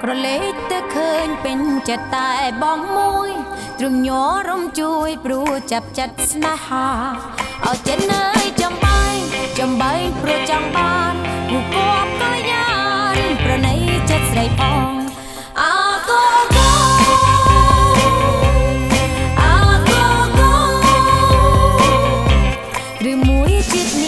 ក្រឡេកទៅឃើញពេញចិត្តតែបងមួយទ្រង់ញ័ររំជួយព្រោះចាប់ចិត្តស្នេហាអោចិនអើយចំបែងព្រោះចង់បានគូគប់កល្យានប្រណីចិត្តស្រីផងអាកូកូអាកូកូឬមួយជាតិ